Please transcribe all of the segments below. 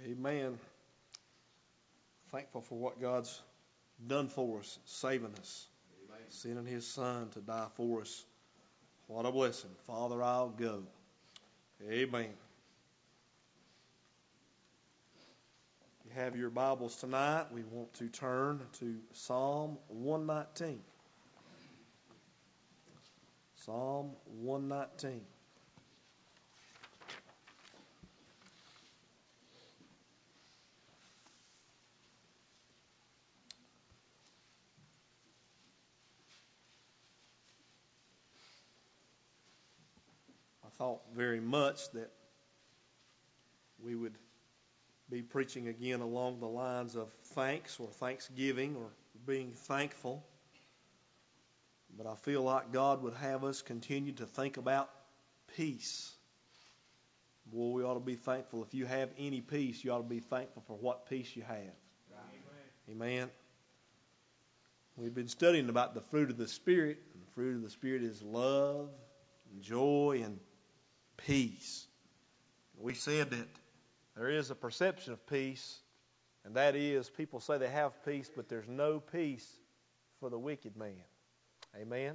Amen. Thankful for what God's done for us, saving us, Amen. Sending His Son to die for us. What a blessing. Father, I'll go. Amen. If you have your Bibles tonight, we want to turn to Psalm 119. Psalm 119. I thought very much that we would be preaching again along the lines of thanks or thanksgiving or being thankful. But I feel like God would have us continue to think about peace. Boy, we ought to be thankful. If you have any peace, you ought to be thankful for what peace you have. Amen. Amen. We've been studying about the fruit of the Spirit. And the fruit of the Spirit is love, and joy, and peace. We said that there is a perception of peace, and that is people say they have peace, but there's no peace for the wicked man. Amen.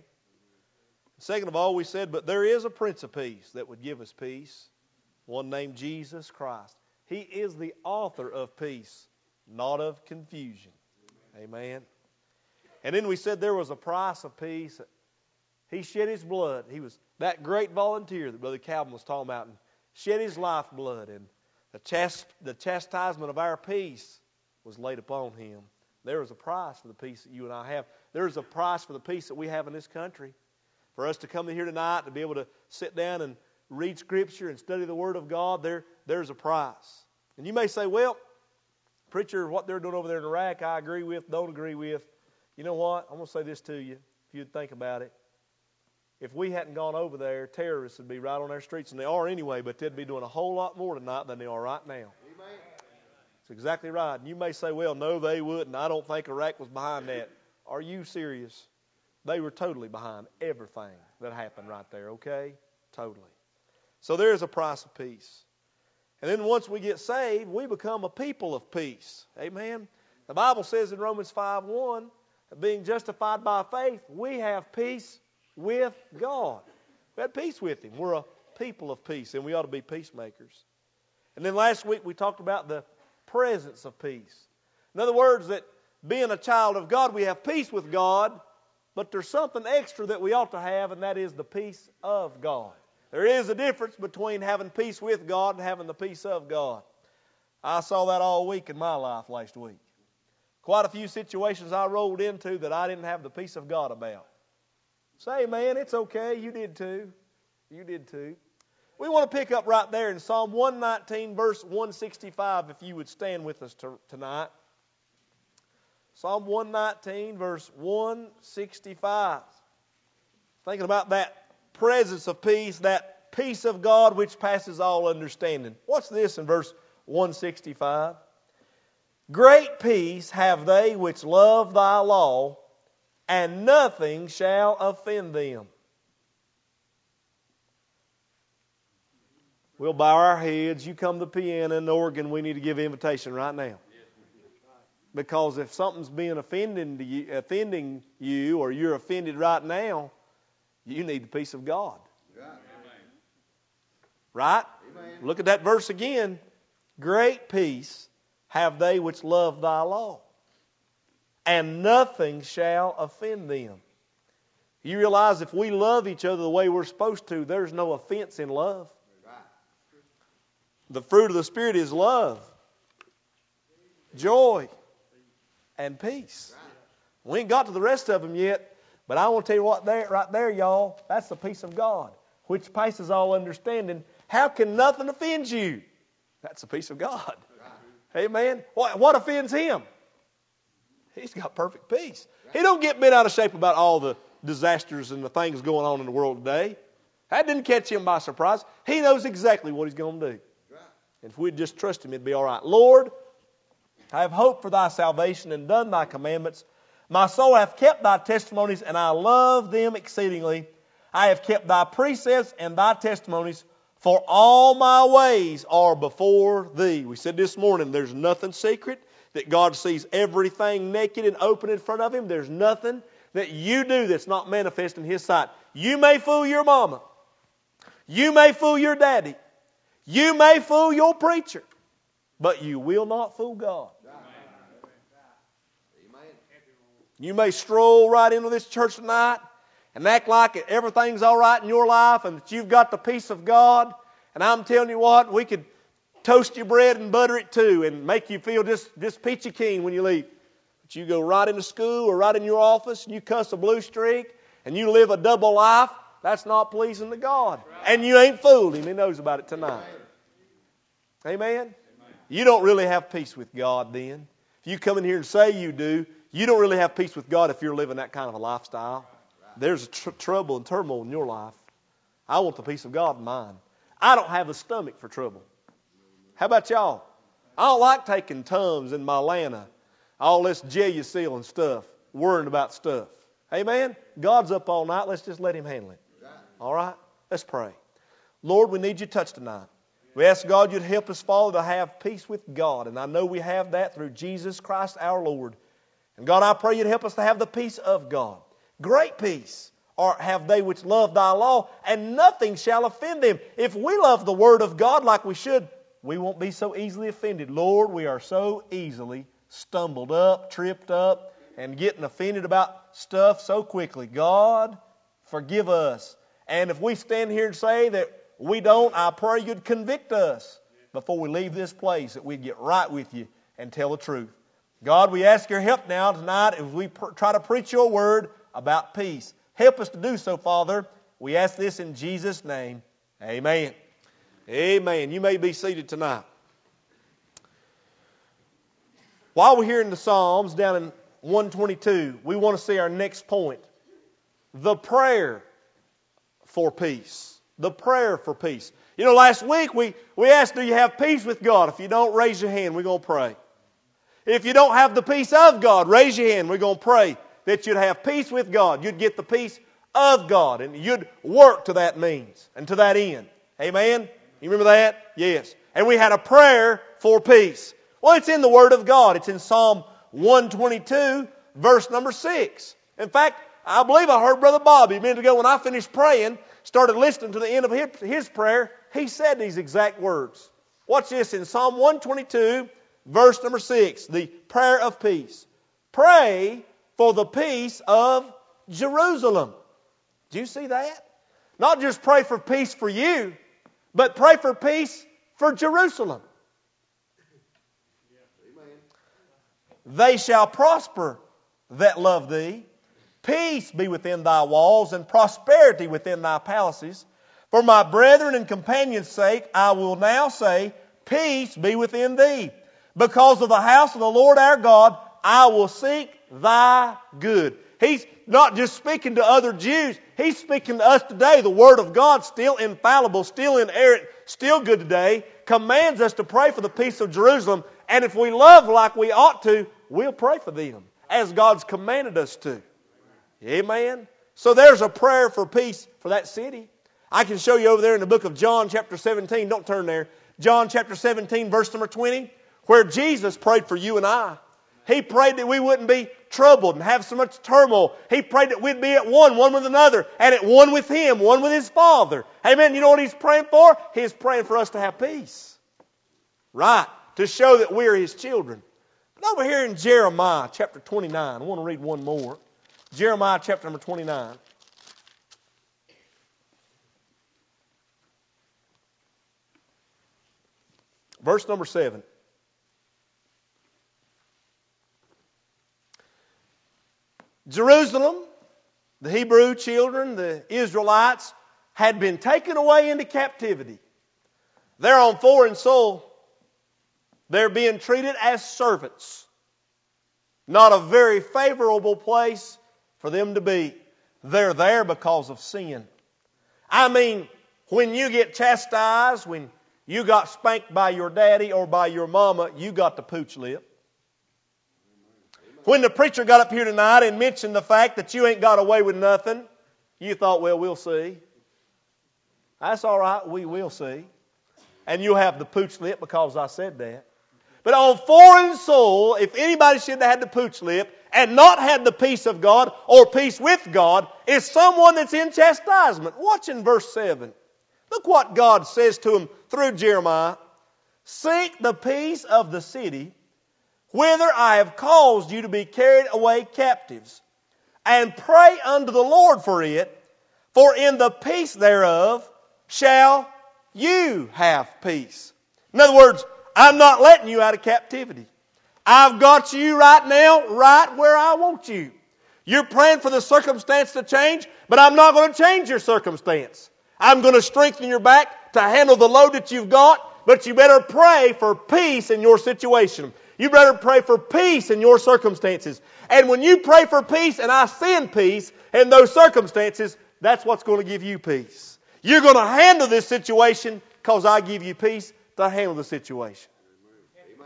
Second of all, we said, but there is a Prince of Peace that would give us peace, one named Jesus Christ. He is the author of peace, not of confusion. Amen. And then we said there was a price of peace. He shed His blood. He was that great volunteer that Brother Calvin was talking about, and shed his lifeblood, and the chastisement of our peace was laid upon Him. There is a price for the peace that you and I have. There is a price for the peace that we have in this country. For us to come in here tonight, to be able to sit down and read Scripture and study the Word of God, there's a price. And you may say, well, preacher, what they're doing over there in Iraq, I agree with, don't agree with. You know what? I'm going to say this to you, if you'd think about it. If we hadn't gone over there, terrorists would be right on our streets, and they are anyway, but they'd be doing a whole lot more tonight than they are right now. Amen. That's exactly right. And you may say, well, no, they wouldn't. I don't think Iraq was behind that. Are you serious? They were totally behind everything that happened right there, okay? Totally. So there is a price of peace. And then once we get saved, we become a people of peace. Amen? The Bible says in Romans 5:1, being justified by faith, we have peace with God. We had peace with Him. We're a people of peace, and we ought to be peacemakers. And then last week we talked about the presence of peace. In other words, that being a child of God, we have peace with God, but there's something extra that we ought to have, and that is the peace of God. There is a difference between having peace with God and having the peace of God. I saw that all week in my life last week. Quite a few situations I rolled into that I didn't have the peace of God about. Say, man, it's okay. You did too. You did too. We want to pick up right there in Psalm 119, verse 165, if you would stand with us tonight. Psalm 119, verse 165. Thinking about that presence of peace, that peace of God which passes all understanding. What's this in verse 165? Great peace have they which love Thy law, and nothing shall offend them. We'll bow our heads. You come to the piano and the organ, we need to give invitation right now. Because if something's being offending you, or you're offended right now, you need the peace of God. Right? Amen. Look at that verse again. Great peace have they which love Thy law, and nothing shall offend them. You realize if we love each other the way we're supposed to, there's no offense in love. The fruit of the Spirit is love, joy, and peace. We ain't got to the rest of them yet, but I want to tell you what, right there, y'all, that's the peace of God, which passes all understanding. How can nothing offend you? That's the peace of God. Amen. What offends Him? He's got perfect peace. He don't get bent out of shape about all the disasters and the things going on in the world today. That didn't catch Him by surprise. He knows exactly what He's going to do. And if we'd just trust Him, it'd be all right. Lord, I have hoped for Thy salvation and done Thy commandments. My soul hath kept Thy testimonies, and I love them exceedingly. I have kept Thy precepts and Thy testimonies, For all my ways are before thee. We said this morning, there's nothing secret, that God sees everything naked and open in front of Him. There's nothing that you do that's not manifest in His sight. You may fool your mama. You may fool your daddy. You may fool your preacher. But you will not fool God. You may stroll right into this church tonight and act like everything's all right in your life and that you've got the peace of God. And I'm telling you what, we could toast your bread and butter it too and make you feel just peachy keen when you leave. But you go right into school or right in your office and you cuss a blue streak and you live a double life, that's not pleasing to God. And you ain't fooled Him. He knows about it tonight. Amen? You don't really have peace with God then. If you come in here and say you do, you don't really have peace with God if you're living that kind of a lifestyle. There's trouble and turmoil in your life. I want the peace of God in mine. I don't have the stomach for trouble. How about y'all? I don't like taking Tums and Mylanta, all this Gelusil and stuff, worrying about stuff. Amen? God's up all night. Let's just let Him handle it. All right? Let's pray. Lord, we need your touch tonight. We ask God you'd help us, Father, to have peace with God. And I know we have that through Jesus Christ our Lord. And God, I pray you'd help us to have the peace of God. Great peace have they which love thy law, and nothing shall offend them. If we love the Word of God like we should, we won't be so easily offended. Lord, we are so easily stumbled up, tripped up, and getting offended about stuff so quickly. God, forgive us. And if we stand here and say that we don't, I pray you'd convict us before we leave this place, that we'd get right with you and tell the truth. God, we ask your help now tonight as we try to preach your word about peace. Help us to do so, Father. We ask this in Jesus' name. Amen. Amen. You may be seated tonight. While we're here in the Psalms, down in 122, we want to see our next point. The prayer for peace. The prayer for peace. You know, last week we asked, do you have peace with God? If you don't, raise your hand. We're going to pray. If you don't have the peace of God, raise your hand. We're going to pray that you'd have peace with God. You'd get the peace of God. And you'd work to that means and to that end. Amen? You remember that? Yes. And we had a prayer for peace. Well, it's in the Word of God. It's in Psalm 122, verse number 6. In fact, I believe I heard Brother Bobby a minute ago when I finished praying, started listening to the end of his prayer, he said these exact words. Watch this in Psalm 122, verse number 6, the prayer of peace. Pray for the peace of Jerusalem. Do you see that? Not just pray for peace for you, but pray for peace for Jerusalem. They shall prosper that love thee. Peace be within thy walls and prosperity within thy palaces. For my brethren and companions' sake, I will now say, peace be within thee. Because of the house of the Lord our God, I will seek thy good. He's not just speaking to other Jews. He's speaking to us today. The Word of God, still infallible, still inerrant, still good today, commands us to pray for the peace of Jerusalem. And if we love like we ought to, we'll pray for them as God's commanded us to. Amen. So there's a prayer for peace for that city. I can show you over there in the book of John chapter 17. Don't turn there. John chapter 17 verse number 20, where Jesus prayed for you and I. He prayed that we wouldn't be troubled and have so much turmoil. He prayed that we'd be at one with another, and at one with Him, one with His Father. Amen. You know what He's praying for? He's praying for us to have peace. Right. To show that we're His children. But over here in Jeremiah chapter 29, I want to read one more. Jeremiah chapter number 29. Verse number 7. Jerusalem, the Hebrew children, the Israelites, had been taken away into captivity. They're on foreign soil. They're being treated as servants. Not a very favorable place for them to be. They're there because of sin. I mean, when you get chastised, when you got spanked by your daddy or by your mama, you got the pooch lip. When the preacher got up here tonight and mentioned the fact that you ain't got away with nothing, you thought, well, we'll see. That's all right. We will see. And you'll have the pooch lip because I said that. But on foreign soil, if anybody should have had the pooch lip and not had the peace of God or peace with God, is someone that's in chastisement. Watch in verse 7. Look what God says to him through Jeremiah. Seek the peace of the city, whither I have caused you to be carried away captives, and pray unto the Lord for it, for in the peace thereof shall you have peace. In other words, I'm not letting you out of captivity. I've got you right now, right where I want you. You're praying for the circumstance to change, but I'm not going to change your circumstance. I'm going to strengthen your back to handle the load that you've got, but you better pray for peace in your situation. You better pray for peace in your circumstances. And when you pray for peace and I send peace in those circumstances, that's what's going to give you peace. You're going to handle this situation because I give you peace to handle the situation. Amen.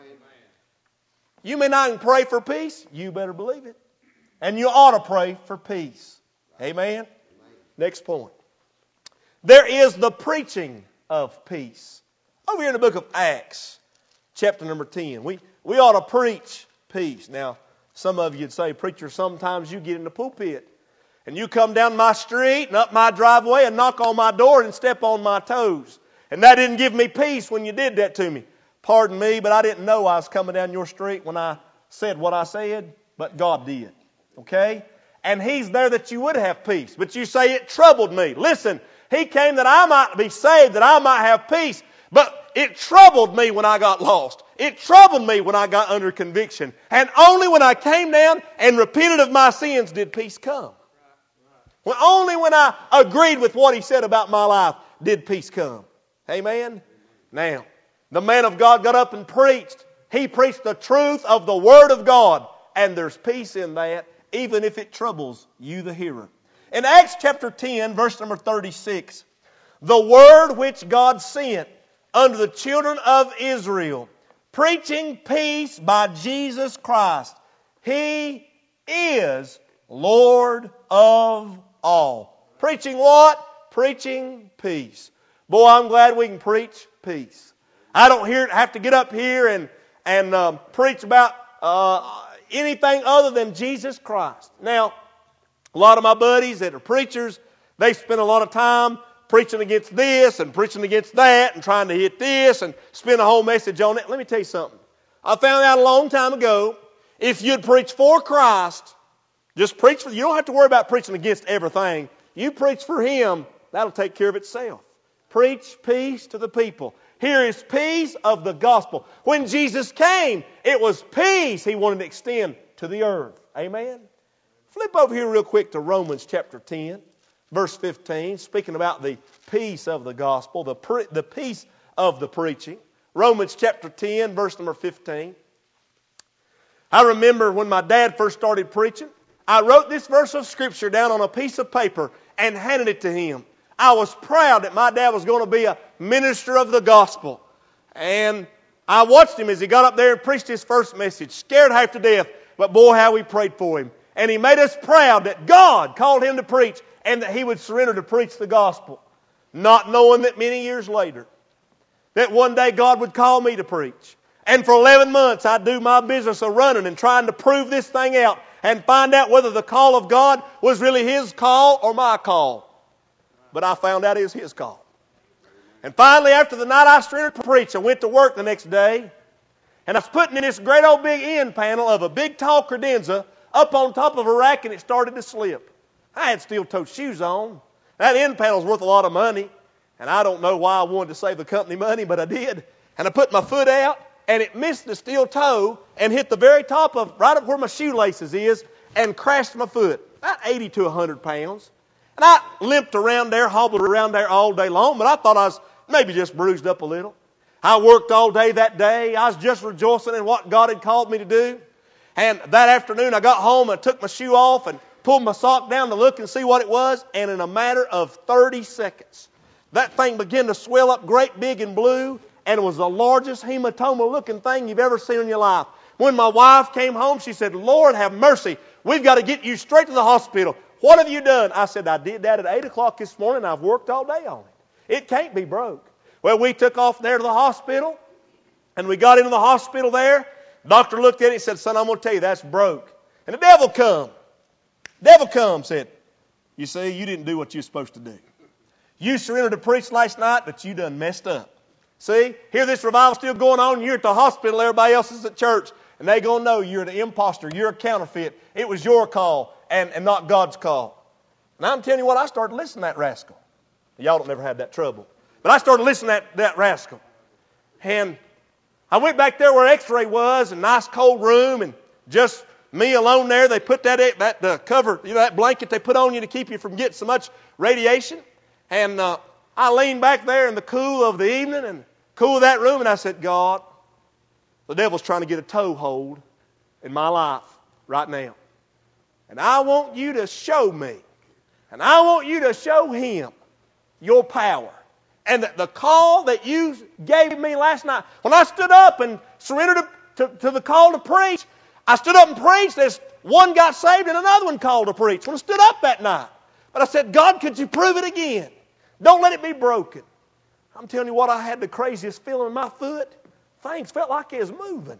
You may not pray for peace. You better believe it. And you ought to pray for peace. Amen. Amen. Next point. There is the preaching of peace. Over here in the book of Acts, chapter number 10. We ought to preach peace. Now, some of you would say, preacher, sometimes you get in the pulpit and you come down my street and up my driveway and knock on my door and step on my toes. And that didn't give me peace when you did that to me. Pardon me, but I didn't know I was coming down your street when I said what I said, but God did. Okay? And He's there that you would have peace. But you say it troubled me. Listen, He came that I might be saved, that I might have peace. But it troubled me when I got lost. It troubled me when I got under conviction. And only when I came down and repented of my sins did peace come. Well, only when I agreed with what He said about my life did peace come. Amen? Now, the man of God got up and preached. He preached the truth of the Word of God. And there's peace in that, even if it troubles you, the hearer. In Acts chapter 10, verse number 36, the Word which God sent unto the children of Israel, preaching peace by Jesus Christ. He is Lord of all. Preaching what? Preaching peace. Boy, I'm glad we can preach peace. I don't have to get up here and preach about anything other than Jesus Christ. Now, a lot of my buddies that are preachers, they spend a lot of time preaching against this and preaching against that and trying to hit this and spend a whole message on it. Let me tell you something. I found out a long time ago, if you'd preach for Christ, just preach for, you don't have to worry about preaching against everything. You preach for Him, that'll take care of itself. Preach peace to the people. Here is peace of the gospel. When Jesus came, it was peace He wanted to extend to the earth. Amen? Flip over here real quick to Romans chapter 10, verse 15, speaking about the peace of the gospel, the peace of the preaching. Romans chapter 10, verse number 15. I remember when my dad first started preaching, I wrote this verse of Scripture down on a piece of paper and handed it to him. I was proud that my dad was going to be a minister of the gospel. And I watched him as he got up there and preached his first message, scared half to death, but boy, how we prayed for him. And he made us proud that God called him to preach and that he would surrender to preach the gospel. Not knowing that many years later, that one day God would call me to preach. And for 11 months I'd do my business of running and trying to prove this thing out and find out whether the call of God was really His call or my call. But I found out it was His call. And finally, after the night I surrendered to preach, I went to work the next day. And I was putting in this great old big end panel of a big tall credenza up on top of a rack, and it started to slip. I had steel-toed shoes on. That end panel's worth a lot of money. And I don't know why I wanted to save the company money, but I did. And I put my foot out, and it missed the steel toe and hit the very top of, right up where my shoelaces is, and crashed my foot. About 80 to 100 pounds. And I limped around there, hobbled around there all day long, but I thought I was maybe just bruised up a little. I worked all day that day. I was just rejoicing in what God had called me to do. And that afternoon I got home and took my shoe off and pulled my sock down to look and see what it was. And in a matter of 30 seconds, that thing began to swell up great big and blue. And it was the largest hematoma looking thing you've ever seen in your life. When my wife came home, she said, Lord have mercy. We've got to get you straight to the hospital. What have you done? I said, I did that at 8 o'clock this morning. I've worked all day on it. It can't be broke. Well, we took off there to the hospital, and we got into the hospital there. Doctor looked at it and said, son, I'm going to tell you, that's broke. And the devil come. Devil come, said, you see, you didn't do what you were supposed to do. You surrendered to preach last night, but you done messed up. See, here this revival still going on. You're at the hospital, everybody else is at church. And they going to know you're the imposter, you're a counterfeit. It was your call and not God's call. And I'm telling you what, I started listening to that rascal. Y'all don't never have that trouble. But I started listening to that rascal. And I went back there where X-ray was, a nice cold room, and just me alone there. They put that cover, that blanket they put on you to keep you from getting so much radiation. And I leaned back there in the cool of the evening and cool of that room, and I said, God, the devil's trying to get a toehold in my life right now. And I want you to show me, and I want you to show him your power. And the call that you gave me last night, when I stood up and surrendered to the call to preach, I stood up and preached. There's one got saved and another one called to preach when I stood up that night. But I said, God, could you prove it again? Don't let it be broken. I'm telling you what, I had the craziest feeling in my foot. Things felt like it was moving.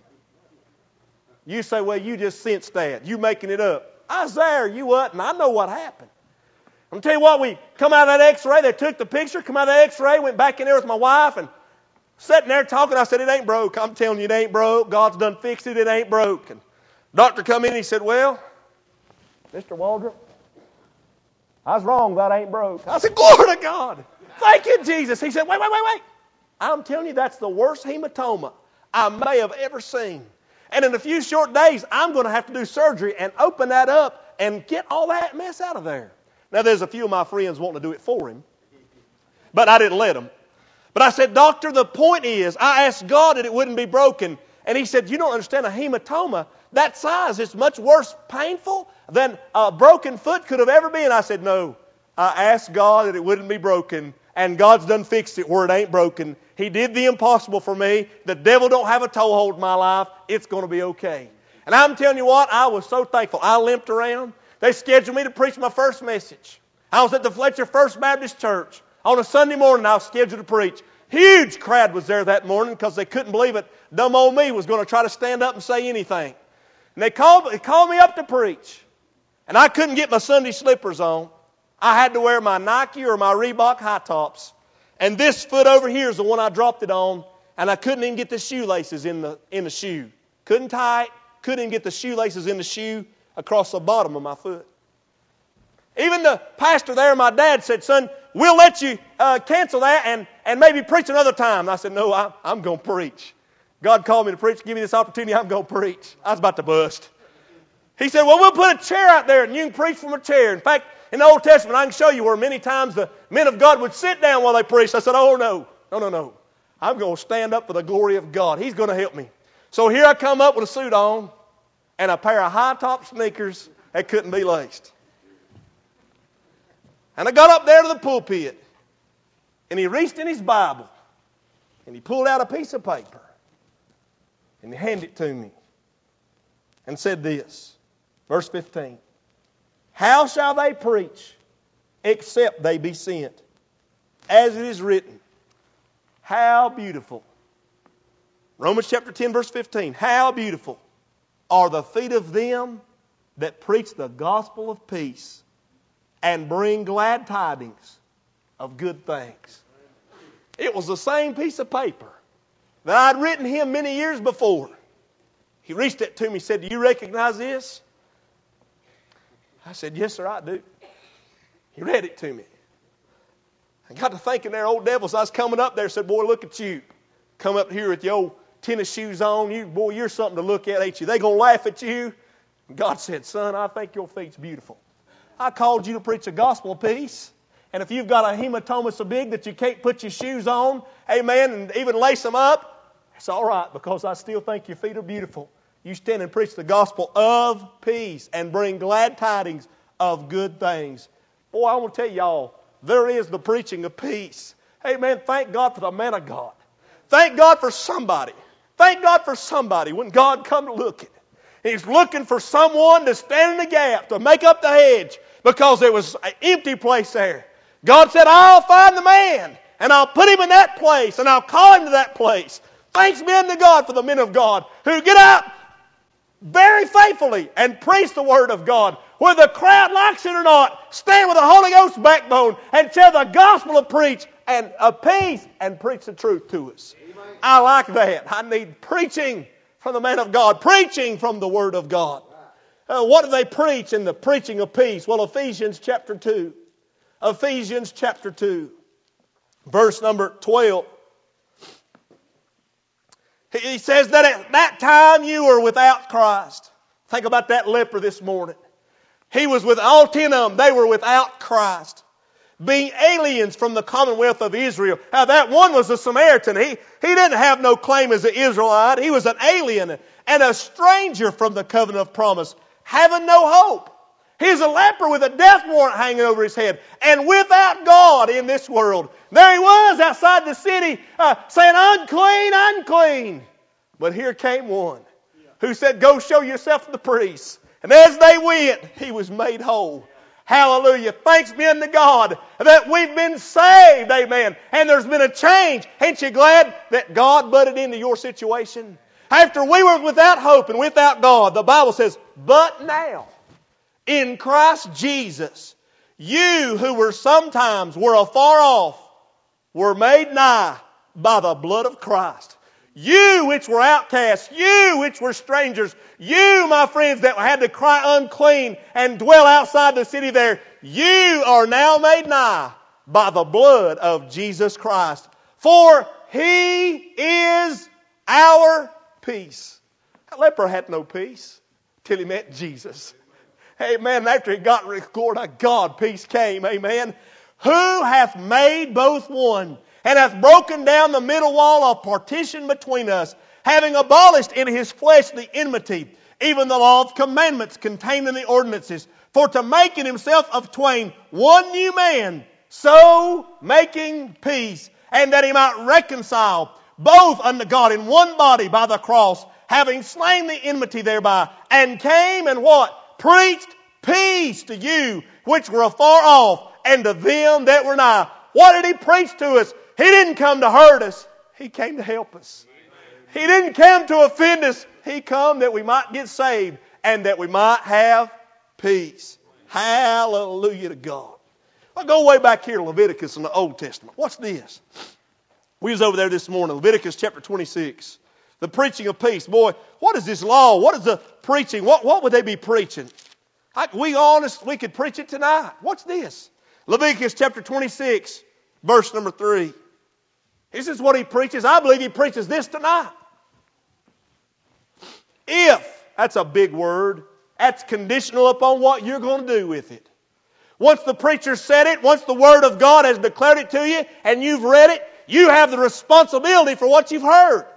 You say, well, you just sensed that. You making it up. I was there, you wasn't. I know what happened. I'm telling you what, we come out of that X-ray. They took the picture, come out of that X-ray, went back in there with my wife and sitting there talking. I said, it ain't broke. I'm telling you, it ain't broke. God's done fixed it. It ain't broke. And doctor come in and he said, well, Mr. Waldrop, I was wrong. That ain't broke. I said, glory to God. Thank you, Jesus. He said, wait. I'm telling you, that's the worst hematoma I may have ever seen. And in a few short days, I'm going to have to do surgery and open that up and get all that mess out of there. Now, there's a few of my friends wanting to do it for him, but I didn't let them. But I said, doctor, the point is, I asked God that it wouldn't be broken. And he said, you don't understand, a hematoma that size is much worse painful than a broken foot could have ever been. I said, no, I asked God that it wouldn't be broken, and God's done fixed it where it ain't broken. He did the impossible for me. The devil don't have a toehold in my life. It's going to be okay. And I'm telling you what, I was so thankful. I limped around. They scheduled me to preach my first message. I was at the Fletcher First Baptist Church. On a Sunday morning, I was scheduled to preach. Huge crowd was there that morning because they couldn't believe it. Dumb old me was going to try to stand up and say anything. And they called me up to preach. And I couldn't get my Sunday slippers on. I had to wear my Nike or my Reebok high tops. And this foot over here is the one I dropped it on. And I couldn't even get the shoelaces in the shoe. Couldn't tie it. Couldn't even get the shoelaces in the shoe across the bottom of my foot. Even the pastor there, my dad, said, son, we'll let you cancel that and maybe preach another time. And I said, no, I'm going to preach. God called me to preach. Give me this opportunity. I'm going to preach. I was about to bust. He said, well, we'll put a chair out there and you can preach from a chair. In fact, in the Old Testament, I can show you where many times the men of God would sit down while they preached. I said, oh, no. I'm going to stand up for the glory of God. He's going to help me. So here I come up with a suit on and a pair of high-top sneakers that couldn't be laced. And I got up there to the pulpit, and he reached in his Bible, and he pulled out a piece of paper, and he handed it to me, and said this, verse 15, how shall they preach except they be sent? As it is written, how beautiful. Romans chapter 10, verse 15, how beautiful are the feet of them that preach the gospel of peace and bring glad tidings of good things. It was the same piece of paper that I'd written him many years before. He reached it to me and said, do you recognize this? I said, yes, sir, I do. He read it to me. I got to thinking there, old devils, I was coming up there, said, boy, look at you. Come up here with your old tennis shoes on. You're something to look at, ain't you? They going to laugh at you. And God said, son, I think your feet's beautiful. I called you to preach the gospel of peace. And if you've got a hematoma so big that you can't put your shoes on, amen, and even lace them up, it's all right because I still think your feet are beautiful. You stand and preach the gospel of peace and bring glad tidings of good things. Boy, I want to tell y'all, there is the preaching of peace. Amen. Thank God for the man of God. Thank God for somebody. Thank God for somebody when God come to look at it. He's looking for someone to stand in the gap, to make up the hedge, because there was an empty place there. God said, I'll find the man, And I'll put him in that place, and I'll call him to that place. Thanks be unto God for the men of God who get up very faithfully and preach the Word of God. Whether the crowd likes it or not, stand with a Holy Ghost backbone and tell the gospel of peace and preach the truth to us. Amen. I like that. I need preaching from the man of God, preaching from the Word of God. What do they preach in the preaching of peace? Well, Ephesians chapter 2. Ephesians chapter 2, verse number 12. He says that at that time you were without Christ. Think about that leper this morning. He was with all 10 of them. They were without Christ. Being aliens from the commonwealth of Israel. Now that one was a Samaritan. He didn't have no claim as an Israelite. He was an alien and a stranger from the covenant of promise, having no hope. He's a leper with a death warrant hanging over his head. And without God in this world. There he was outside the city saying, unclean, unclean. But here came one who said, go show yourself to the priest. And as they went, he was made whole. Hallelujah. Thanks be unto God that we've been saved. Amen. And there's been a change. Ain't you glad that God butted into your situation? After we were without hope and without God, the Bible says, but now, in Christ Jesus, you who were sometimes afar off, were made nigh by the blood of Christ. You which were outcasts, you which were strangers, you, my friends, that had to cry unclean and dwell outside the city there, you are now made nigh by the blood of Jesus Christ. For He is our peace. That leper had no peace till he met Jesus. Amen. After he got restored to God, peace came. Amen. Who hath made both one, and hath broken down the middle wall of partition between us, having abolished in His flesh the enmity, even the law of commandments contained in the ordinances, for to make in Himself of twain one new man, so making peace, and that He might reconcile both unto God in one body by the cross, having slain the enmity thereby, and came and what? Preached peace to you which were afar off, and to them that were nigh. What did He preach to us? He didn't come to hurt us. He came to help us. He didn't come to offend us. He come that we might get saved and that we might have peace. Hallelujah to God. I'll go way back here to Leviticus in the Old Testament. What's this? We was over there this morning, Leviticus chapter 26. The preaching of peace. Boy, what is this law? What is the preaching? What would they be preaching? We could preach it tonight. What's this? Leviticus chapter 26, verse number 3. This is what he preaches. I believe he preaches this tonight. If, that's a big word. That's conditional upon what you're going to do with it. Once the preacher said it, once the Word of God has declared it to you, and you've read it, you have the responsibility for what you've heard.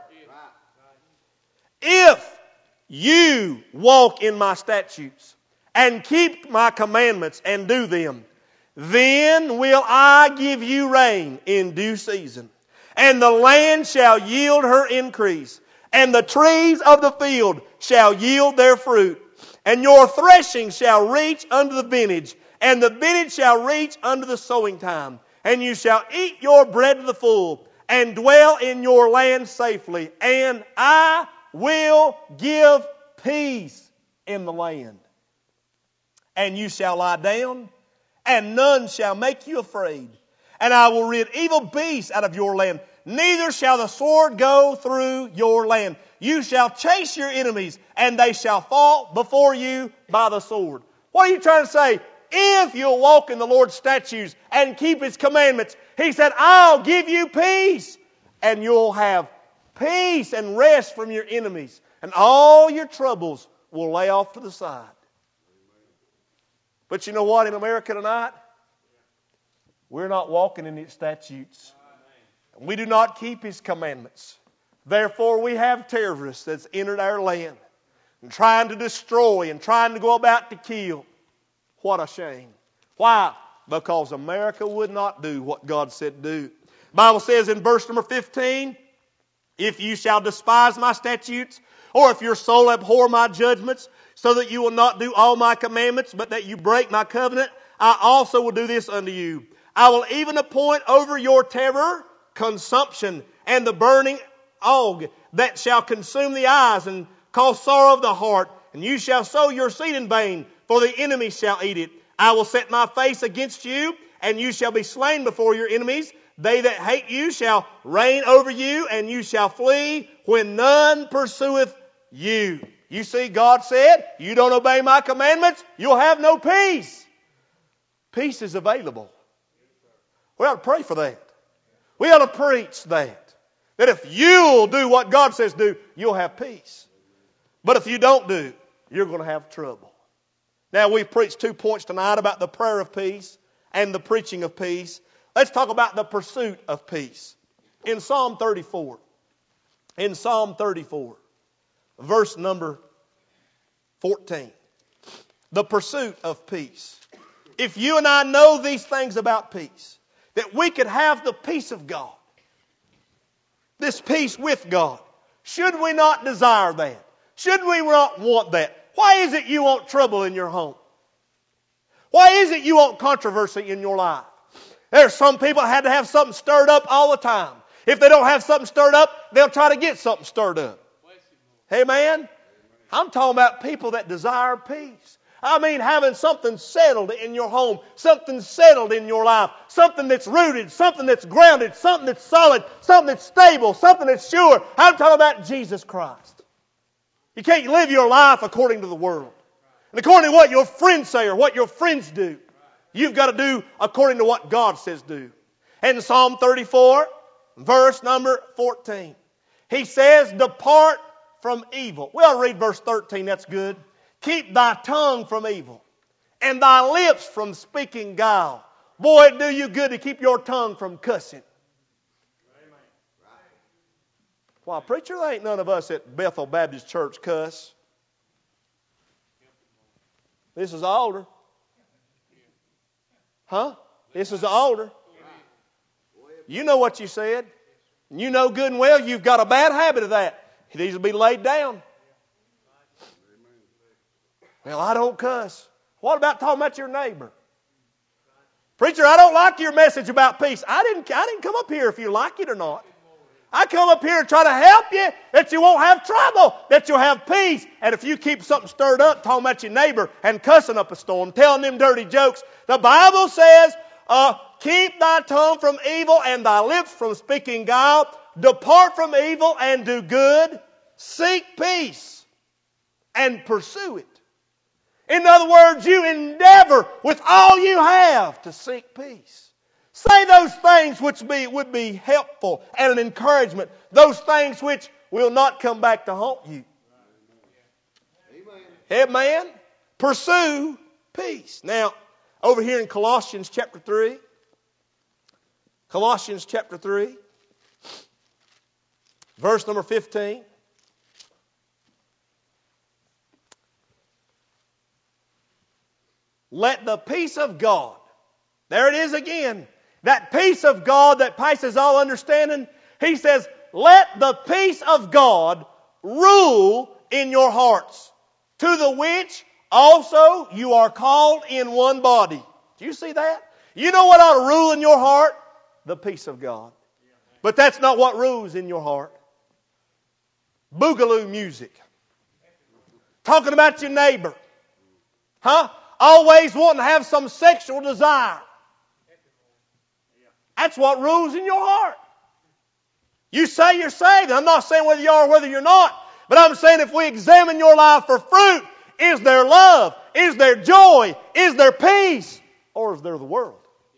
If you walk in my statutes and keep my commandments and do them, then will I give you rain in due season, and the land shall yield her increase, and the trees of the field shall yield their fruit, and your threshing shall reach unto the vintage, and the vintage shall reach unto the sowing time, and you shall eat your bread to the full, and dwell in your land safely, and I will give peace in the land. And you shall lie down, and none shall make you afraid. And I will rid evil beasts out of your land. Neither shall the sword go through your land. You shall chase your enemies, and they shall fall before you by the sword. What are you trying to say? If you'll walk in the Lord's statutes and keep His commandments, He said, I'll give you peace. And you'll have peace and rest from your enemies. And all your troubles will lay off to the side. But you know what, in America tonight? We're not walking in His statutes. We do not keep His commandments. Therefore, we have terrorists that's entered our land and trying to destroy and trying to go about to kill. What a shame. Why? Because America would not do what God said do. The Bible says in verse number 15, if you shall despise my statutes, or if your soul abhor my judgments, so that you will not do all my commandments, but that you break my covenant, I also will do this unto you. I will even appoint over your terror consumption and the burning ague that shall consume the eyes and cause sorrow of the heart. And you shall sow your seed in vain, for the enemy shall eat it. I will set my face against you, and you shall be slain before your enemies. They that hate you shall reign over you, and you shall flee when none pursueth you. You see, God said, you don't obey my commandments, you'll have no peace. Peace is available. We ought to pray for that. We ought to preach that. That if you'll do what God says do, you'll have peace. But if you don't do, you're going to have trouble. Now, we've preached 2 points tonight about the prayer of peace and the preaching of peace. Let's talk about the pursuit of peace. In Psalm 34, verse number 14, the pursuit of peace. If you and I know these things about peace, that we could have the peace of God, this peace with God, should we not desire that? Should we not want that? Why is it you want trouble in your home? Why is it you want controversy in your life? There's some people that had to have something stirred up all the time. If they don't have something stirred up, they'll try to get something stirred up. Amen? I'm talking about people that desire peace. I mean having something settled in your home, something settled in your life, something that's rooted, something that's grounded, something that's solid, something that's stable, something that's sure. I'm talking about Jesus Christ. You can't live your life according to the world and according to what your friends say or what your friends do. You've got to do according to what God says do. And Psalm 34, verse number 14, he says, depart from evil. We'll read verse 13, that's good. Keep thy tongue from evil and thy lips from speaking guile. Boy, it do you good to keep your tongue from cussing. Why, preacher, there ain't none of us at Bethel Baptist Church cuss. This is the altar. Huh? This is the altar. You know what you said. You know good and well you've got a bad habit of that. It needs to be laid down. Well, I don't cuss. What about talking about your neighbor? Preacher, I don't like your message about peace. I didn't come up here if you like it or not. I come up here and try to help you that you won't have trouble, that you'll have peace. And if you keep something stirred up, talking about your neighbor and cussing up a storm, telling them dirty jokes, the Bible says, keep thy tongue from evil and thy lips from speaking guile. Depart from evil and do good. Seek peace and pursue it. In other words, you endeavor with all you have to seek peace. Say those things which would be helpful and an encouragement. Those things which will not come back to haunt you. Amen. Amen. Pursue peace. Now, over here in Colossians chapter 3. Colossians chapter 3. Verse number 15. Let the peace of God. There it is again. That peace of God that passes all understanding. He says, let the peace of God rule in your hearts, to the which also you are called in one body. Do you see that? You know what ought to rule in your heart? The peace of God. But that's not what rules in your heart. Boogaloo music. Talking about your neighbor. Huh? Always wanting to have some sexual desire. That's what rules in your heart. You say you're saved. I'm not saying whether you are or whether you're not. But I'm saying if we examine your life for fruit, is there love? Is there joy? Is there peace? Or is there the world?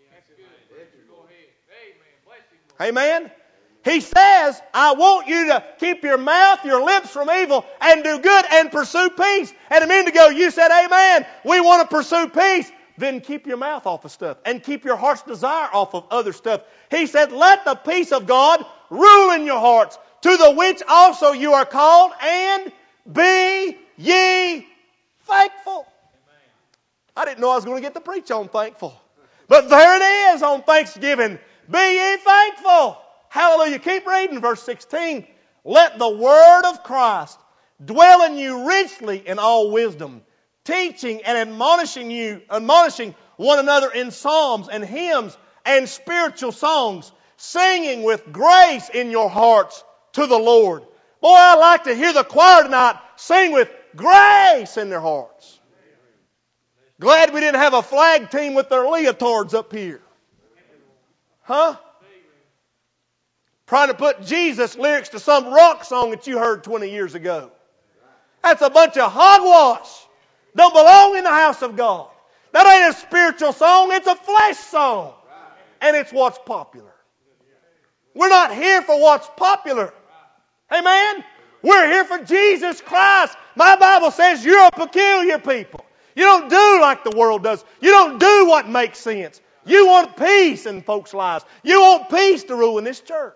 Amen. He says, I want you to keep your mouth, your lips from evil and do good and pursue peace. And a minute ago you said, amen, we want to pursue peace. Then keep your mouth off of stuff and keep your heart's desire off of other stuff. He said, let the peace of God rule in your hearts, to the which also you are called, and be ye thankful. I didn't know I was going to get to preach on thankful. But there it is on Thanksgiving. Be ye thankful. Hallelujah. Keep reading verse 16. Let the word of Christ dwell in you richly in all wisdom, teaching and admonishing one another in psalms and hymns and spiritual songs, singing with grace in your hearts to the Lord. Boy, I'd like to hear the choir tonight sing with grace in their hearts. Glad we didn't have a flag team with their leotards up here. Huh? Trying to put Jesus lyrics to some rock song that you heard 20 years ago. That's a bunch of hogwash. Don't belong in the house of God. That ain't a spiritual song, it's a flesh song. And it's what's popular. We're not here for what's popular. Amen? We're here for Jesus Christ. My Bible says you're a peculiar people. You don't do like the world does. You don't do what makes sense. You want peace in folks' lives. You want peace to rule in this church.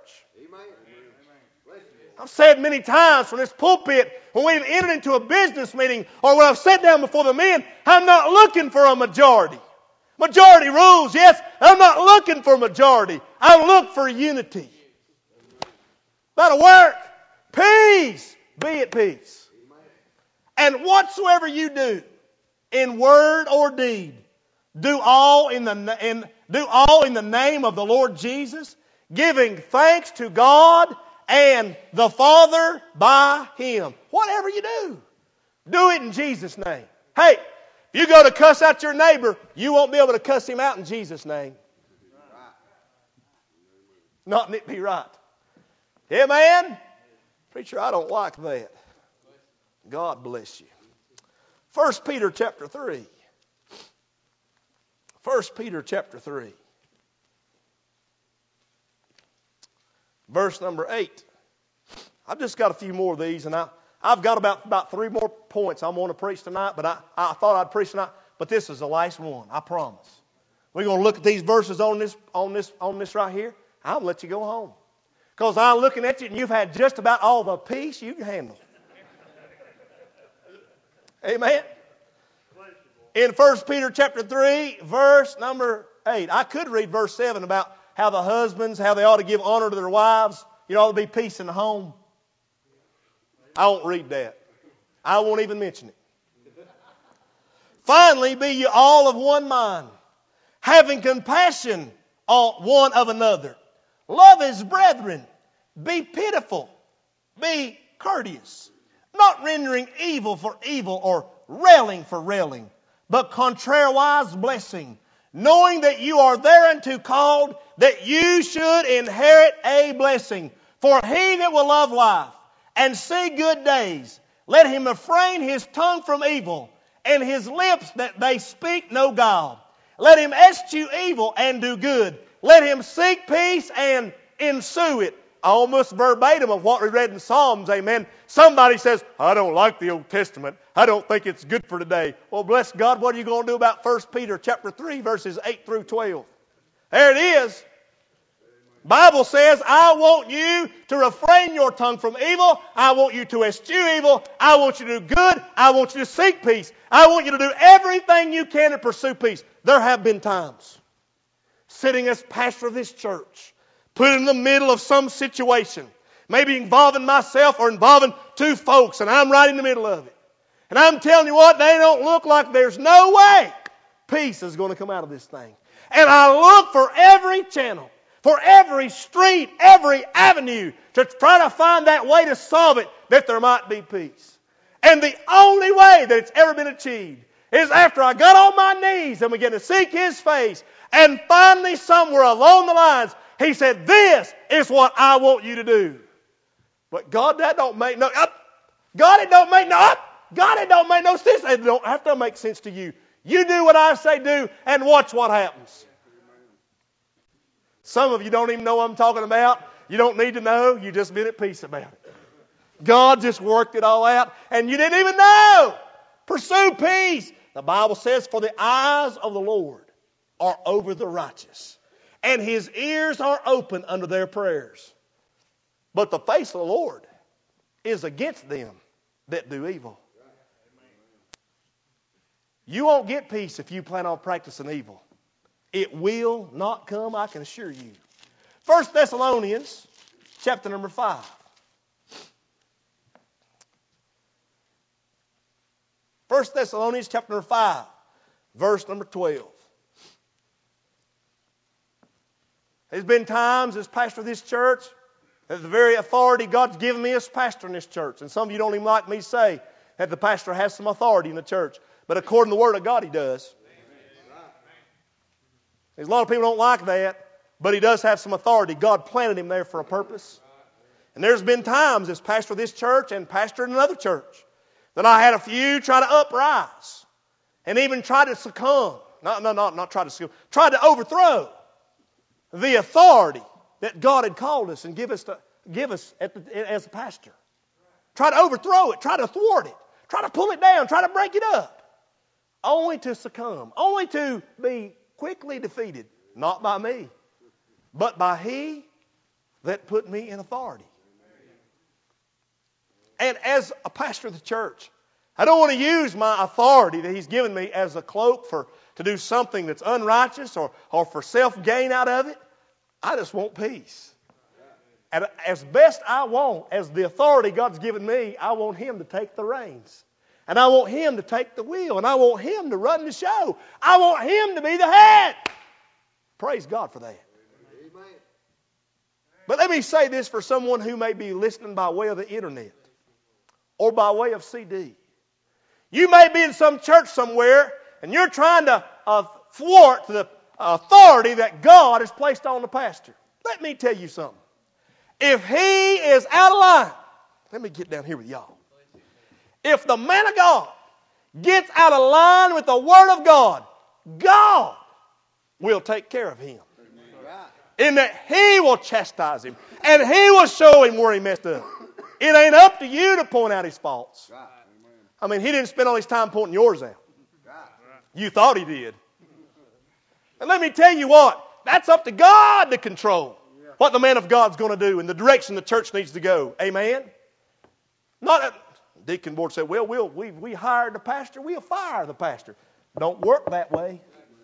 I've said many times from this pulpit, when we've entered into a business meeting or when I've sat down before the men, I'm not looking for a majority. Majority rules, yes. I'm not looking for a majority. I look for unity. That'll work. Peace. Be at peace. And whatsoever you do, in word or deed, do all in the name of the Lord Jesus, giving thanks to God and the Father by Him. Whatever you do it in Jesus' name. Hey, if you go to cuss out your neighbor, you won't be able to cuss him out in Jesus' name. Not it be right. Amen? Preacher, I don't like that. God bless you. 1 Peter chapter 3. 1 Peter chapter 3. Verse number 8. I've just got a few more of these, and I've got about 3 more points I want to preach tonight, but I thought I'd preach tonight, but this is the last one, I promise. We're going to look at these verses on this right here. I'll let you go home. Because I'm looking at you, and you've had just about all the peace you can handle. Amen? In 1 Peter chapter 3, verse number 8. I could read verse 7 about how the husbands, how they ought to give honor to their wives. You ought to be peace in the home. I won't read that. I won't even mention it. Finally, be ye all of one mind, having compassion on one of another. Love as brethren. Be pitiful. Be courteous. Not rendering evil for evil or railing for railing, but contrariwise blessing, knowing that you are thereunto called, that you should inherit a blessing. For he that will love life and see good days, let him refrain his tongue from evil, and his lips that they speak no guile. Let him eschew evil and do good. Let him seek peace and ensue it. Almost verbatim of what we read in Psalms, amen. Somebody says, I don't like the Old Testament. I don't think it's good for today. Well, bless God, what are you going to do about 1 Peter chapter 3, verses 8 through 12? There it is. Bible says, I want you to refrain your tongue from evil. I want you to eschew evil. I want you to do good. I want you to seek peace. I want you to do everything you can to pursue peace. There have been times, sitting as pastor of this church, put in the middle of some situation, maybe involving myself or involving 2 folks, and I'm right in the middle of it. And I'm telling you what, they don't look like there's no way peace is going to come out of this thing. And I look for every channel, for every street, every avenue to try to find that way to solve it, that there might be peace. And the only way that it's ever been achieved is after I got on my knees and began to seek His face, and finally somewhere along the lines, He said, this is what I want you to do. But God, that don't make no up. God, it don't make no up. God, it don't make no sense. It don't have to make sense to you. You do what I say do and watch what happens. Some of you don't even know what I'm talking about. You don't need to know. You just been at peace about it. God just worked it all out and you didn't even know. Pursue peace. The Bible says, for the eyes of the Lord are over the righteous, and His ears are open unto their prayers. But the face of the Lord is against them that do evil. You won't get peace if you plan on practicing evil. It will not come, I can assure you. 1 Thessalonians chapter number 5. 1 Thessalonians chapter number 5, verse number 12. There's been times as pastor of this church that the very authority God's given me as pastor in this church, and some of you don't even like me to say that the pastor has some authority in the church, but according to the Word of God, he does. There's a lot of people don't like that, but he does have some authority. God planted him there for a purpose. And there's been times as pastor of this church and pastor in another church that I had a few try to uprise and even try to succumb. Not try to succumb. Try to overthrow the authority that God had called us and give us as a pastor. Try to overthrow it. Try to thwart it. Try to pull it down. Try to break it up. Only to succumb. Only to be quickly defeated. Not by me, but by He that put me in authority. And as a pastor of the church, I don't want to use my authority that He's given me as a cloak to do something that's unrighteous or for self-gain out of it. I just want peace. And as best I want, as the authority God's given me, I want Him to take the reins. And I want Him to take the wheel. And I want Him to run the show. I want Him to be the head. Praise God for that. Amen. But let me say this for someone who may be listening by way of the internet or by way of CD. You may be in some church somewhere and you're trying to thwart the authority that God has placed on the pastor. Let me tell you something. If he is out of line, let me get down here with y'all. If the man of God gets out of line with the Word of God, God will take care of him. In that He will chastise him and He will show him where he messed up. It ain't up to you to point out his faults. I mean, He didn't spend all his time pointing yours out. You thought He did. And let me tell you what, that's up to God to control what the man of God's going to do and the direction the church needs to go. Amen? Not a deacon board said, well, we hired the pastor, we'll fire the pastor. Don't work that way.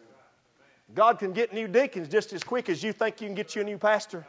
God can get new deacons just as quick as you think you can get you a new pastor.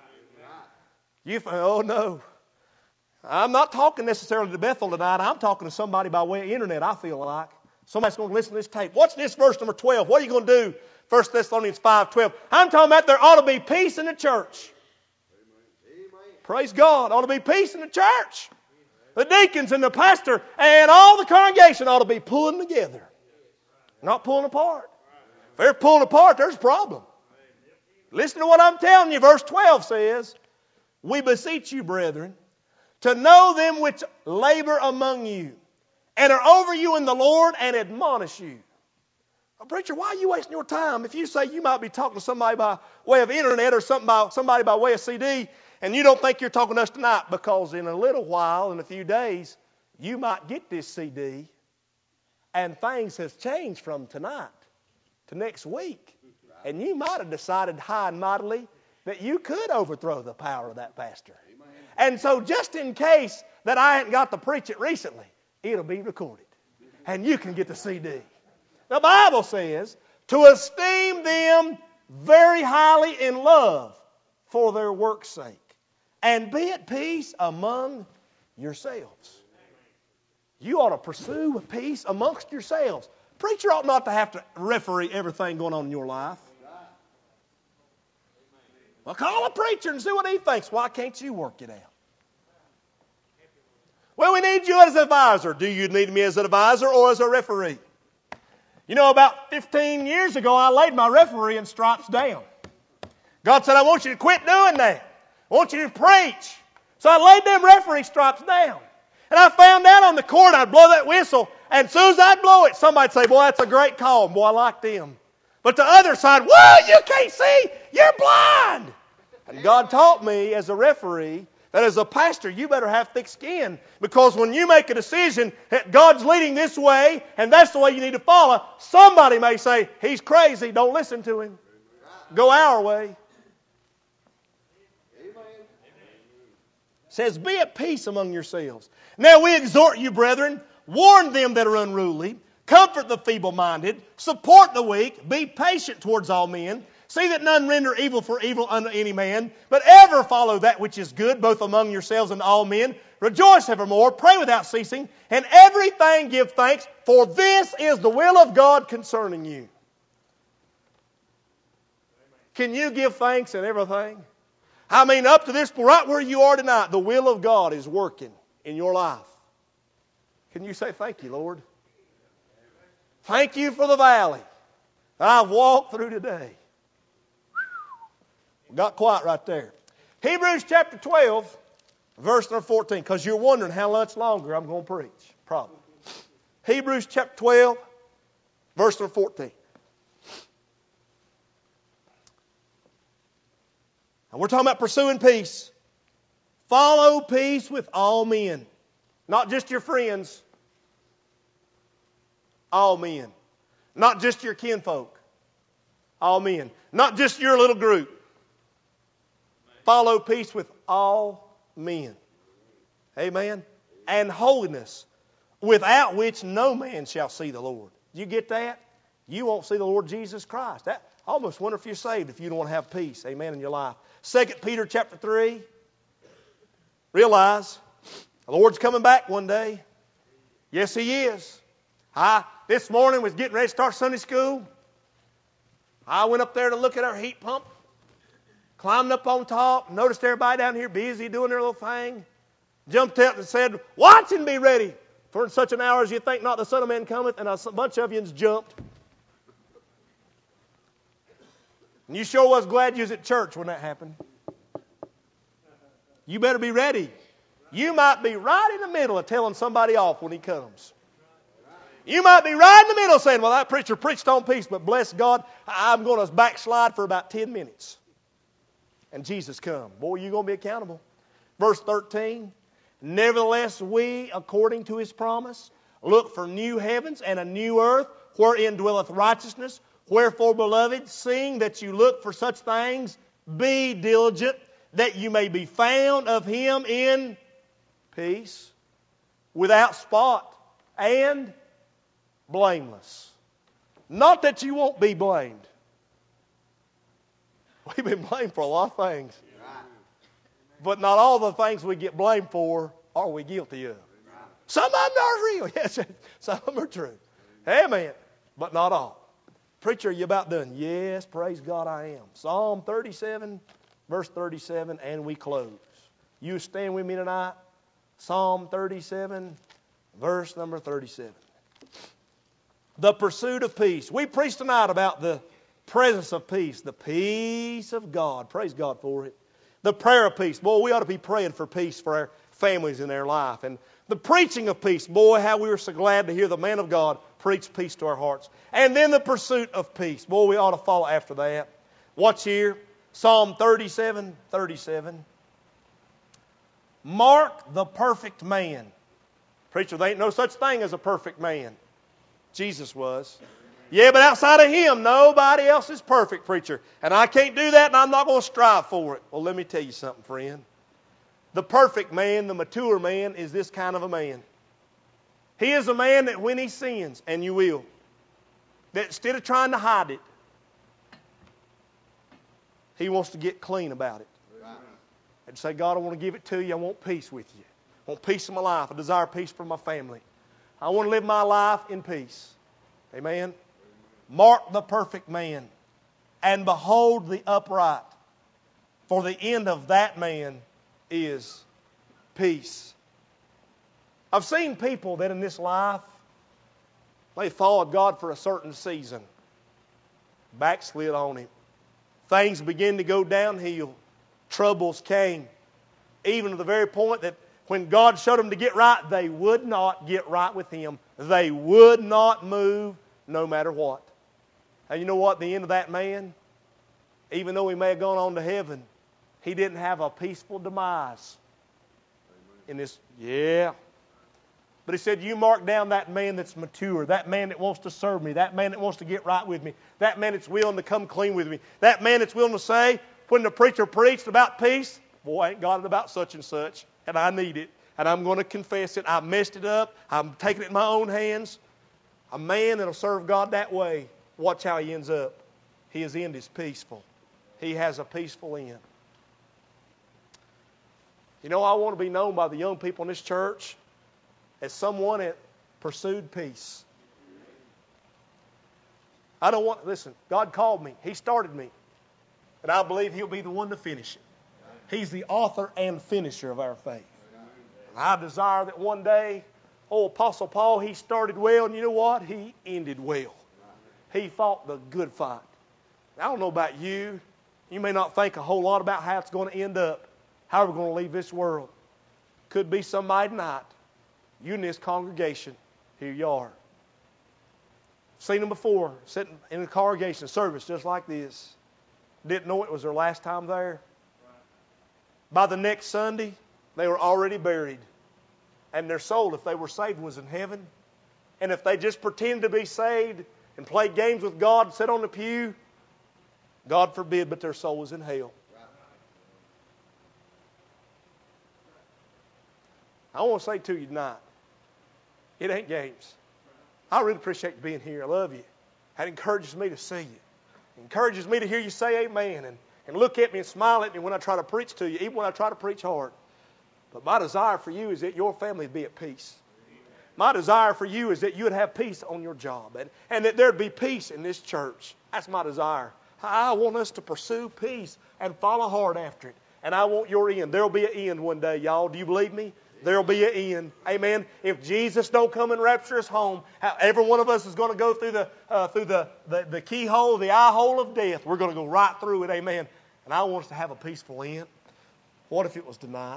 Oh no. I'm not talking necessarily to Bethel tonight. I'm talking to somebody by way of internet, I feel like. Somebody's going to listen to this tape. What's this verse number 12? What are you going to do? 1 Thessalonians 5:12. I'm talking about there ought to be peace in the church. Amen. Praise God. Ought to be peace in the church. The deacons and the pastor and all the congregation ought to be pulling together. Not pulling apart. If they're pulling apart, there's a problem. Listen to what I'm telling you. Verse 12 says, we beseech you, brethren, to know them which labor among you and are over you in the Lord and admonish you. Oh, preacher, why are you wasting your time? If you say you might be talking to somebody by way of internet or somebody by way of CD, and you don't think you're talking to us tonight, because in a little while, in a few days, you might get this CD, and things have changed from tonight to next week. And you might have decided high and mightily that you could overthrow the power of that pastor. Amen. And so just in case that I hadn't got to preach it recently, it'll be recorded. And you can get the CD. The Bible says to esteem them very highly in love for their work's sake, and be at peace among yourselves. You ought to pursue peace amongst yourselves. Preacher ought not to have to referee everything going on in your life. Well, call a preacher and see what he thinks. Why can't you work it out? Well, we need you as an advisor. Do you need me as an advisor or as a referee? You know, about 15 years ago, I laid my refereeing stripes down. God said, I want you to quit doing that. I want you to preach. So I laid them referee stripes down. And I found out on the court, I'd blow that whistle, and as soon as I'd blow it, somebody'd say, boy, that's a great call. Boy, I like them. But the other side, whoa, you can't see. You're blind. And God taught me as a referee that as a pastor, you better have thick skin. Because when you make a decision that God's leading this way, and that's the way you need to follow, somebody may say, he's crazy, don't listen to him. Go our way. It says, be at peace among yourselves. Now we exhort you, brethren, warn them that are unruly, comfort the feeble-minded, support the weak, be patient towards all men. See that none render evil for evil unto any man, but ever follow that which is good, both among yourselves and all men. Rejoice evermore, pray without ceasing, and everything give thanks, for this is the will of God concerning you. Can you give thanks in everything? I mean, up to this point, right where you are tonight, the will of God is working in your life. Can you say, thank you, Lord? Thank you for the valley that I've walked through today. Got quiet right there. Hebrews chapter 12, verse number 14, because you're wondering how much longer I'm going to preach. Probably. Hebrews chapter 12, verse number 14. And we're talking about pursuing peace. Follow peace with all men. Not just your friends. All men. Not just your kinfolk. All men. Not just your little group. Follow peace with all men. Amen. And holiness, without which no man shall see the Lord. Do you get that? You won't see the Lord Jesus Christ. I almost wonder if you're saved if you don't want to have peace, amen, in your life. 2 Peter chapter 3. Realize the Lord's coming back one day. Yes, He is. This morning was getting ready to start Sunday school. I went up there to look at our heat pump. Climbed up on top. Noticed everybody down here busy doing their little thing. Jumped up and said, watch and be ready. For in such an hour as you think not the Son of Man cometh. And a bunch of yous jumped. And you sure was glad you was at church when that happened. You better be ready. You might be right in the middle of telling somebody off when He comes. You might be right in the middle saying, well, that preacher preached on peace, but bless God, I'm going to backslide for about 10 minutes. And Jesus come. Boy, you're going to be accountable. Verse 13. Nevertheless, we, according to His promise, look for new heavens and a new earth, wherein dwelleth righteousness. Wherefore, beloved, seeing that you look for such things, be diligent, that you may be found of Him in peace, without spot, and blameless. Not that you won't be blamed. We've been blamed for a lot of things. But not all the things we get blamed for are we guilty of. Some of them are real. Yes, some of them are true. Amen. But not all. Preacher, are you about done? Yes, praise God I am. Psalm 37, verse 37, and we close. You stand with me tonight. Psalm 37, verse number 37. The pursuit of peace. We preached tonight about the presence of peace. The peace of God. Praise God for it. The prayer of peace. Boy, we ought to be praying for peace for our families in their life. And the preaching of peace. Boy, how we were so glad to hear the man of God preach peace to our hearts. And then the pursuit of peace. Boy, we ought to follow after that. Watch here. Psalm 37, 37. Mark the perfect man. Preacher, there ain't no such thing as a perfect man. Jesus was. Yeah, but outside of Him, nobody else is perfect, preacher. And I can't do that, and I'm not going to strive for it. Well, let me tell you something, friend. The perfect man, the mature man, is this kind of a man. He is a man that when he sins, and you will, that instead of trying to hide it, he wants to get clean about it. And say, God, I want to give it to you. I want peace with you. I want peace in my life. I desire peace for my family. I want to live my life in peace. Amen. Mark the perfect man, and behold the upright, for the end of that man is peace. I've seen people that in this life, they followed God for a certain season, backslid on Him. Things began to go downhill. Troubles came, even to the very point that when God showed them to get right, they would not get right with Him. They would not move no matter what. And you know what? The end of that man, even though he may have gone on to heaven, he didn't have a peaceful demise. In this, yeah. But he said, you mark down that man that's mature, that man that wants to serve me, that man that wants to get right with me, that man that's willing to come clean with me, that man that's willing to say, when the preacher preached about peace, boy, I ain't got it about such and such, and I need it, and I'm going to confess it. I messed it up. I'm taking it in my own hands. A man that'll serve God that way, watch how he ends up. His end is peaceful. He has a peaceful end. You know, I want to be known by the young people in this church as someone that pursued peace. I don't want, listen, God called me. He started me. And I believe He'll be the one to finish it. He's the author and finisher of our faith. And I desire that one day, Apostle Paul, he started well, and you know what? He ended well. He fought the good fight. I don't know about you. You may not think a whole lot about how it's going to end up, how we're going to leave this world. Could be somebody tonight. You in this congregation, here you are. Seen them before, sitting in a congregation service just like this. Didn't know it was their last time there. By the next Sunday, they were already buried. And their soul, if they were saved, was in heaven. And if they just pretended to be saved and played games with God and sat on the pew, God forbid, but their soul was in hell. I want to say to you tonight, it ain't games. I really appreciate you being here. I love you. That encourages me to see you. It encourages me to hear you say amen and look at me and smile at me when I try to preach to you, even when I try to preach hard. But my desire for you is that your family be at peace. My desire for you is that you would have peace on your job and that there'd be peace in this church. That's my desire. I want us to pursue peace and follow hard after it. And I want your end. There'll be an end one day, y'all. Do you believe me? There'll be an end. Amen. If Jesus don't come and rapture us home, every one of us is going to go through the keyhole, the eye hole of death. We're going to go right through it. Amen. And I want us to have a peaceful end. What if it was tonight?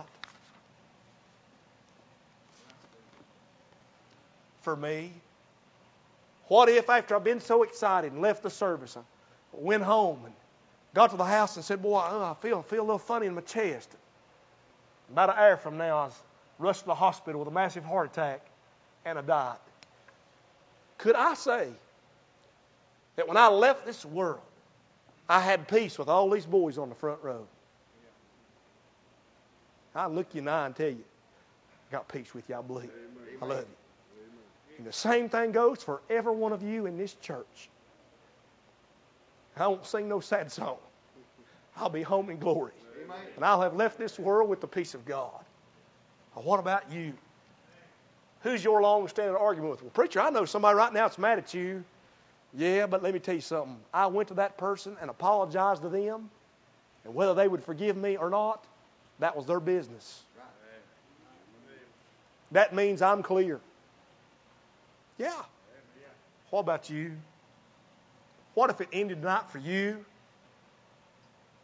For me? What if after I've been so excited and left the service, I went home and got to the house and said, boy, I feel a little funny in my chest. About an hour from now, I was rushed to the hospital with a massive heart attack and I died. Could I say that when I left this world, I had peace with all these boys on the front row? I'll look you in the eye and tell you, I got peace with you, I believe. I love you. And the same thing goes for every one of you in this church. I won't sing no sad song. I'll be home in glory. And I'll have left this world with the peace of God. Now, what about you? Who's your long-standing argument with? Well, preacher, I know somebody right now that's mad at you. Yeah, but let me tell you something. I went to that person and apologized to them. And whether they would forgive me or not, that was their business. That means I'm clear. Yeah. What about you? What if it ended tonight for you